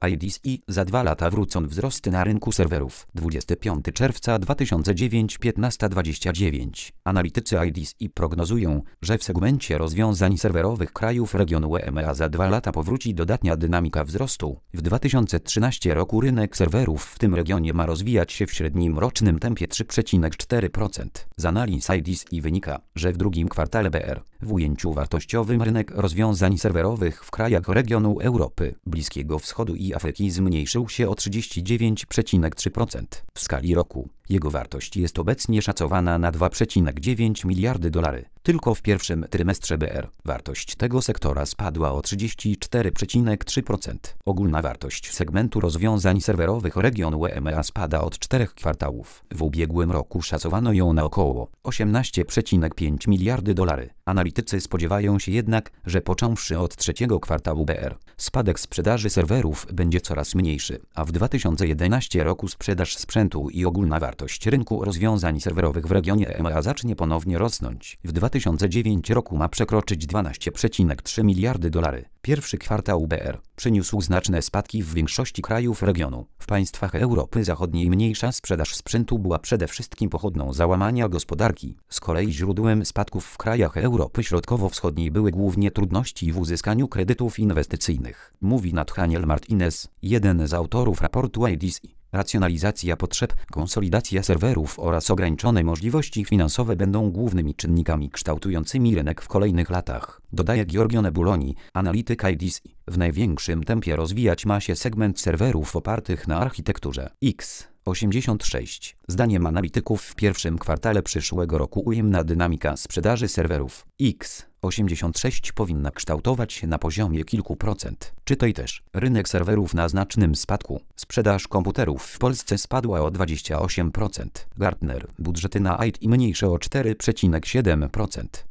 IDC za 2 lata wrócą wzrosty na rynku serwerów. 25 czerwca 2009 15:29. Analitycy IDC prognozują, że w segmencie rozwiązań serwerowych krajów regionu EMEA za 2 lata powróci dodatnia dynamika wzrostu. W 2013 roku rynek serwerów w tym regionie ma rozwijać się w średnim rocznym tempie 3,4%. Z analiz IDC wynika, że w drugim kwartale BR w ujęciu wartościowym rynek rozwiązań serwerowych w krajach regionu Europy, Bliskiego Wschodu i Afryki zmniejszył się o 39,3%. W skali roku jego wartość jest obecnie szacowana na $2,9 miliardy. Tylko w pierwszym trymestrze BR wartość tego sektora spadła o 34,3%. Ogólna wartość segmentu rozwiązań serwerowych regionu EMEA spada od 4 kwartałów. W ubiegłym roku szacowano ją na około $18,5 miliardy. Analitycy spodziewają się jednak, że począwszy od trzeciego kwartału BR, spadek sprzedaży serwerów będzie coraz mniejszy, a w 2011 roku sprzedaż sprzętu i ogólna wartość rynku rozwiązań serwerowych w regionie EMEA zacznie ponownie rosnąć. W 2009 roku ma przekroczyć $12,3 miliardy. Pierwszy kwartał BR przyniósł znaczne spadki w większości krajów regionu. W państwach Europy Zachodniej mniejsza sprzedaż sprzętu była przede wszystkim pochodną załamania gospodarki. Z kolei źródłem spadków w krajach Europy Środkowo-Wschodniej były głównie trudności w uzyskaniu kredytów inwestycyjnych, mówi Nathaniel Martinez, jeden z autorów raportu IDC. Racjonalizacja potrzeb, konsolidacja serwerów oraz ograniczone możliwości finansowe będą głównymi czynnikami kształtującymi rynek w kolejnych latach, dodaje Giorgio Nebuloni, analityk IDC. W największym tempie rozwijać ma się segment serwerów opartych na architekturze x86. Zdaniem analityków w pierwszym kwartale przyszłego roku ujemna dynamika sprzedaży serwerów x86 powinna kształtować się na poziomie kilku procent. Czytaj też, rynek serwerów na znacznym spadku. Sprzedaż komputerów w Polsce spadła o 28%. Gartner, budżety na IT mniejsze o 4,7%.